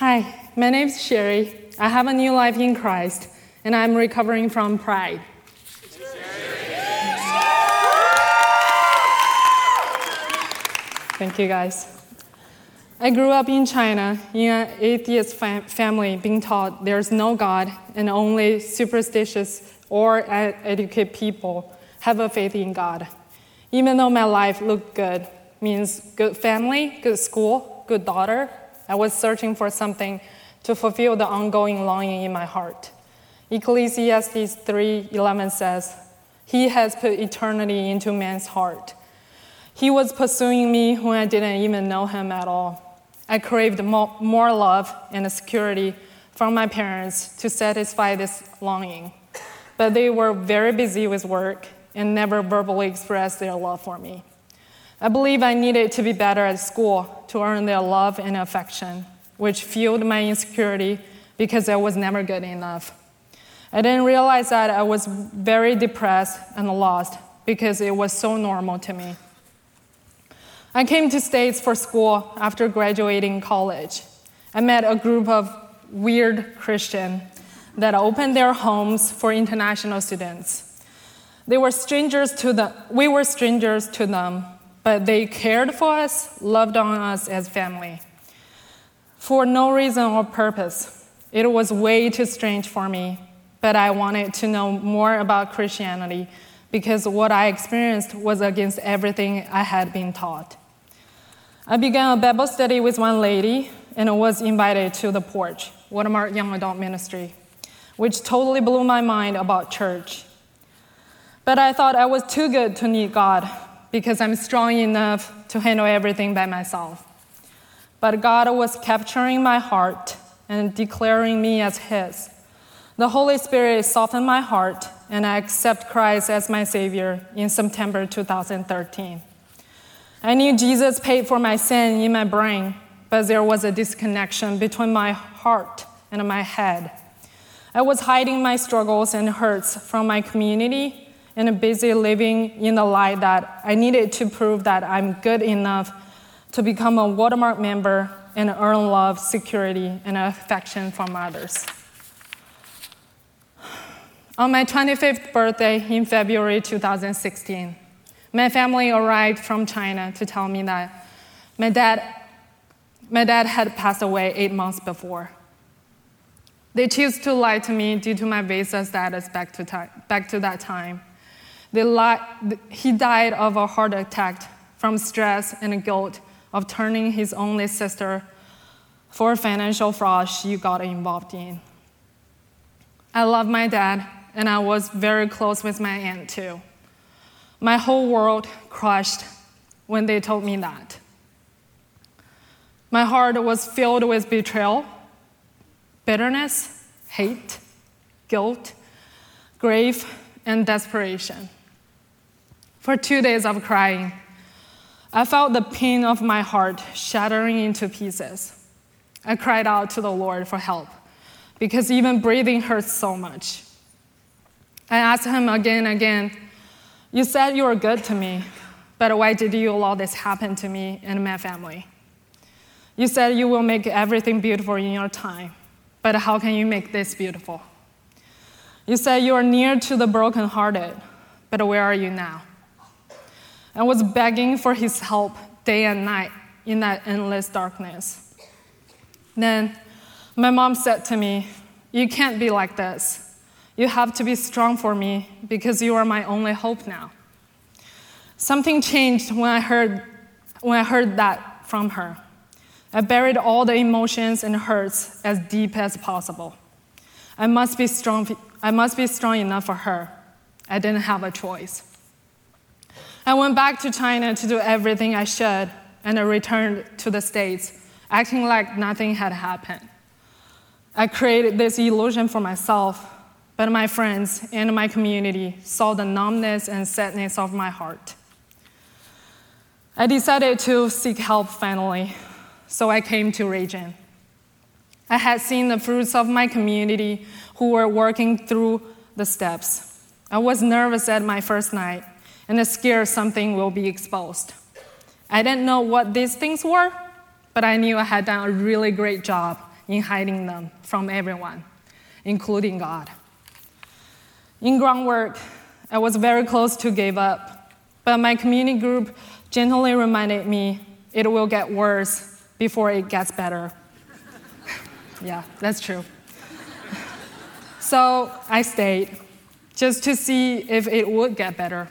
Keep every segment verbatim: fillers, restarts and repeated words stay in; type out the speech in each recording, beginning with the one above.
Hi, my name's Sherry. I have a new life in Christ, and I'm recovering from pride. Thank you, guys. I grew up in China in an atheist fam- family being taught there's no God and only superstitious or educated people have a faith in God. Even though my life looked good, means good family, good school, good daughter, I was searching for something to fulfill the ongoing longing in my heart. Ecclesiastes three eleven says, "He has put eternity into man's heart." He was pursuing me when I didn't even know him at all. I craved mo- more love and security from my parents to satisfy this longing. But they were very busy with work and never verbally expressed their love for me. I believe I needed to be better at school to earn their love and affection, which fueled my insecurity because I was never good enough. I didn't realize that I was very depressed and lost because it was so normal to me. I came to States for school after graduating college. I met a group of weird Christians that opened their homes for international students. They were strangers to the, we were strangers to them, but they cared for us, loved on us as family. For no reason or purpose, it was way too strange for me, but I wanted to know more about Christianity because what I experienced was against everything I had been taught. I began a Bible study with one lady and was invited to the Porch, Watermark Young Adult Ministry, which totally blew my mind about church. But I thought I was too good to need God because I'm strong enough to handle everything by myself. But God was capturing my heart and declaring me as His. The Holy Spirit softened my heart, and I accepted Christ as my Savior in September two thousand thirteen. I knew Jesus paid for my sin in my brain, but there was a disconnection between my heart and my head. I was hiding my struggles and hurts from my community and busy living in the lie that I needed to prove that I'm good enough to become a Watermark member and earn love, security, and affection from others. On my twenty-fifth birthday in February two thousand sixteen, my family arrived from China to tell me that my dad, my dad had passed away eight months before. They chose to lie to me due to my visa status back to, time, back to that time. They lied, he died of a heart attack from stress and guilt of turning his only sister for financial fraud she got involved in. I love my dad, and I was very close with my aunt too. My whole world crushed when they told me that. My heart was filled with betrayal, bitterness, hate, guilt, grief, and desperation. For two days of crying, I felt the pain of my heart shattering into pieces. I cried out to the Lord for help because even breathing hurts so much. I asked Him again and again, "You said you were good to me, but why did you allow this happen to me and my family? You said you will make everything beautiful in your time, but how can you make this beautiful? You said you are near to the brokenhearted, but where are you now?" I was begging for His help day and night in that endless darkness. Then my mom said to me, "You can't be like this. You have to be strong for me because you are my only hope now." Something changed when I heard, when I heard that from her. I buried all the emotions and hurts as deep as possible. I must be strong, I must be strong enough for her. I didn't have a choice. I went back to China to do everything I should, and I returned to the States, acting like nothing had happened. I created this illusion for myself, but my friends and my community saw the numbness and sadness of my heart. I decided to seek help finally, so I came to Regen. I had seen the fruits of my community who were working through the steps. I was nervous at my first night and scared something will be exposed. I didn't know what these things were, but I knew I had done a really great job in hiding them from everyone, including God. In groundwork, I was very close to give up, but my community group gently reminded me it will get worse before it gets better. Yeah, that's true. So I stayed, just to see if it would get better.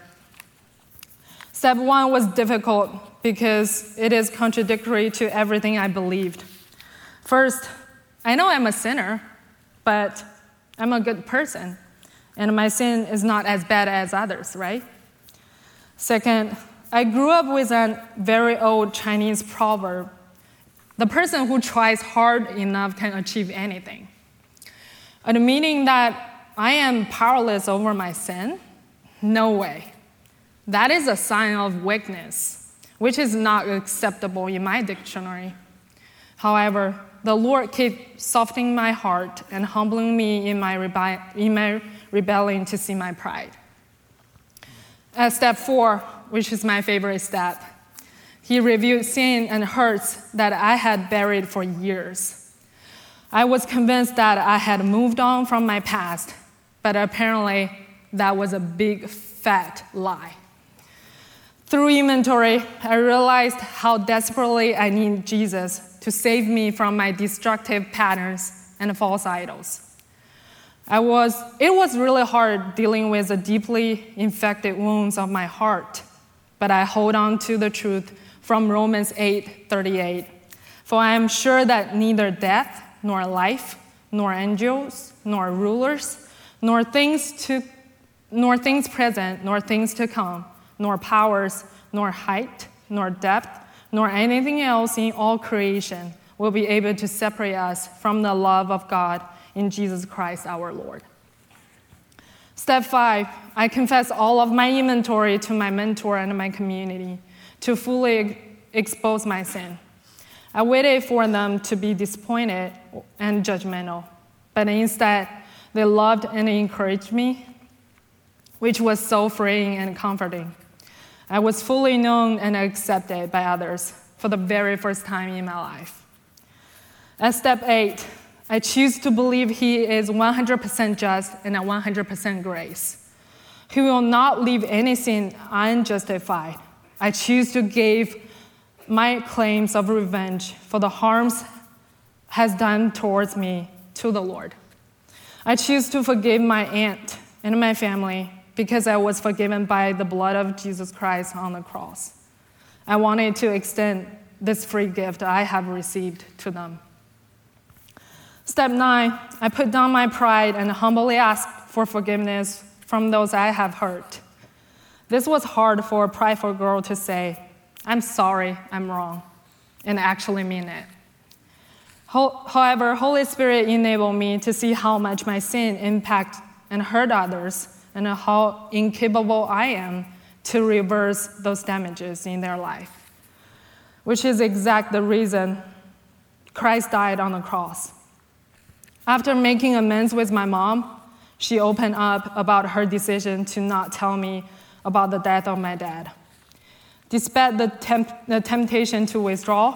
Step one was difficult because it is contradictory to everything I believed. First, I know I'm a sinner, but I'm a good person, and my sin is not as bad as others, right? Second, I grew up with a very old Chinese proverb: the person who tries hard enough can achieve anything. And meaning that I am powerless over my sin? No way. That is a sign of weakness, which is not acceptable in my dictionary. However, the Lord keeps softening my heart and humbling me in my, rebe- in my rebellion to see my pride. At step four, which is my favorite step, He revealed sin and hurts that I had buried for years. I was convinced that I had moved on from my past, but apparently that was a big, fat lie. Through inventory, I realized how desperately I need Jesus to save me from my destructive patterns and false idols. I was, it was really hard dealing with the deeply infected wounds of my heart, but I hold on to the truth from Romans eight thirty-eight. For I am sure that neither death, nor life, nor angels, nor rulers, nor things to, nor things present, nor things to come, nor powers, nor height, nor depth, nor anything else in all creation will be able to separate us from the love of God in Jesus Christ our Lord. Step five, I confess all of my inventory to my mentor and my community to fully expose my sin. I waited for them to be disappointed and judgmental, but instead, they loved and encouraged me, which was so freeing and comforting. I was fully known and accepted by others for the very first time in my life. At step eight, I choose to believe He is one hundred percent just and a one hundred percent grace. He will not leave any sin unjustified. I choose to give my claims of revenge for the harms has done towards me to the Lord. I choose to forgive my aunt and my family because I was forgiven by the blood of Jesus Christ on the cross. I wanted to extend this free gift I have received to them. Step nine, I put down my pride and humbly ask for forgiveness from those I have hurt. This was hard for a prideful girl to say, I'm sorry, I'm wrong, and actually mean it. However, Holy Spirit enabled me to see how much my sin impact and hurt others, and how incapable I am to reverse those damages in their life, which is exactly the reason Christ died on the cross. After making amends with my mom, she opened up about her decision to not tell me about the death of my dad. Despite the, temp- the temptation to withdraw,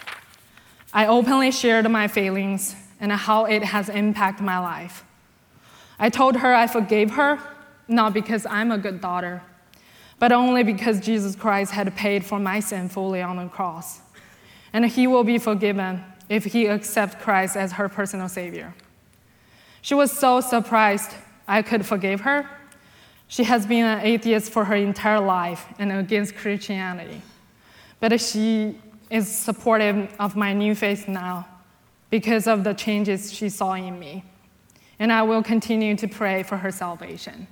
I openly shared my feelings and how it has impacted my life. I told her I forgave her, not because I'm a good daughter, but only because Jesus Christ had paid for my sin fully on the cross. And He will be forgiven if He accepts Christ as her personal Savior. She was so surprised I could forgive her. She has been an atheist for her entire life and against Christianity. But she is supportive of my new faith now because of the changes she saw in me. And I will continue to pray for her salvation.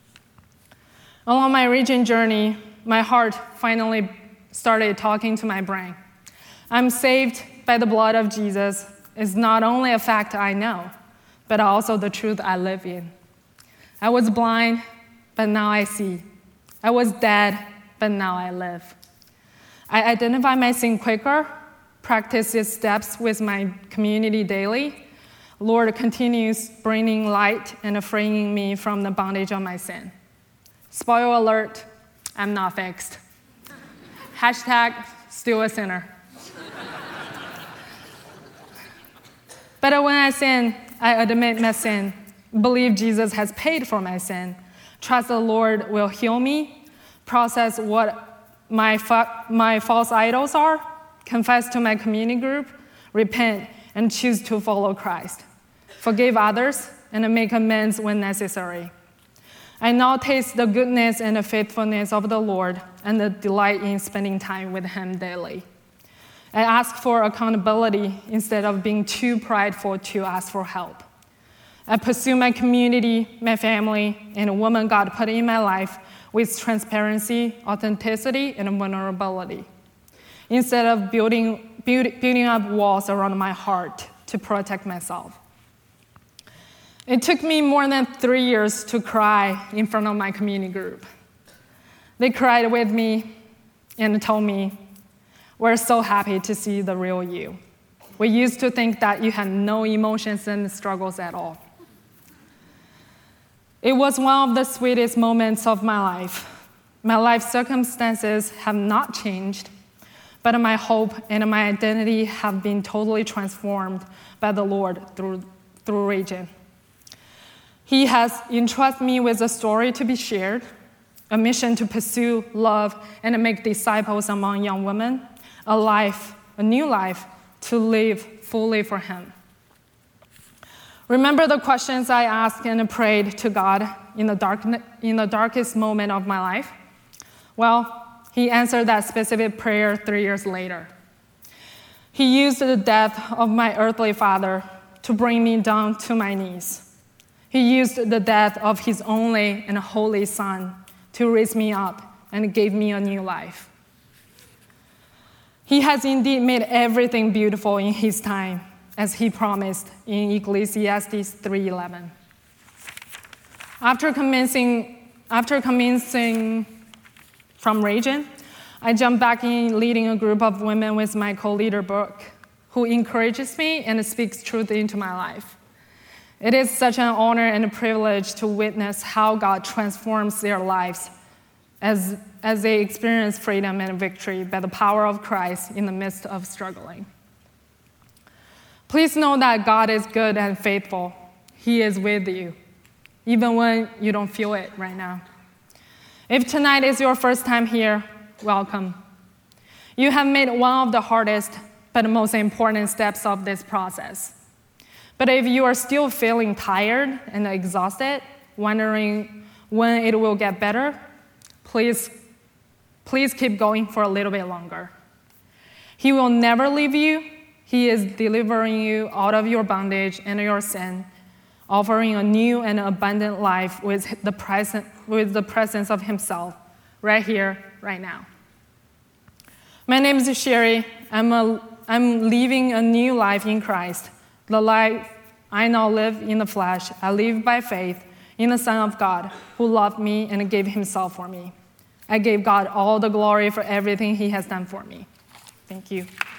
Along my reaching journey, my heart finally started talking to my brain. I'm saved by the blood of Jesus is not only a fact I know, but also the truth I live in. I was blind, but now I see. I was dead, but now I live. I identify my sin quicker, practice its steps with my community daily. Lord continues bringing light and freeing me from the bondage of my sin. Spoiler alert, I'm not fixed. Hashtag still a sinner. But when I sin, I admit my sin, believe Jesus has paid for my sin, trust the Lord will heal me, process what my, fa- my false idols are, confess to my community group, repent, and choose to follow Christ. Forgive others and make amends when necessary. I now taste the goodness and the faithfulness of the Lord and the delight in spending time with Him daily. I ask for accountability instead of being too prideful to ask for help. I pursue my community, my family, and the woman God put in my life with transparency, authenticity, and vulnerability, instead of building, build, building up walls around my heart to protect myself. It took me more than three years to cry in front of my community group. They cried with me and told me, "We're so happy to see the real you. We used to think that you had no emotions and struggles at all." It was one of the sweetest moments of my life. My life circumstances have not changed, but my hope and my identity have been totally transformed by the Lord through, through Regen. He has entrusted me with a story to be shared, a mission to pursue, love, and make disciples among young women, a life, a new life to live fully for Him. Remember the questions I asked and prayed to God in the, dark, in the darkest moment of my life? Well, He answered that specific prayer three years later. He used the death of my earthly father to bring me down to my knees. He used the death of His only and holy Son to raise me up and gave me a new life. He has indeed made everything beautiful in His time, as He promised in Ecclesiastes three eleven. After commencing, after commencing from Regen, I jumped back in leading a group of women with my co-leader, Brooke, who encourages me and speaks truth into my life. It is such an honor and a privilege to witness how God transforms their lives as, as they experience freedom and victory by the power of Christ in the midst of struggling. Please know that God is good and faithful. He is with you, even when you don't feel it right now. If tonight is your first time here, welcome. You have made one of the hardest but most important steps of this process. But if you are still feeling tired and exhausted, wondering when it will get better, please, please keep going for a little bit longer. He will never leave you. He is delivering you out of your bondage and your sin, offering a new and abundant life with the present, with the presence of Himself right here, right now. My name is Sherry. I'm, a, I'm living a new life in Christ. The life I now live in the flesh, I live by faith in the Son of God who loved me and gave Himself for me. I gave God all the glory for everything He has done for me. Thank you.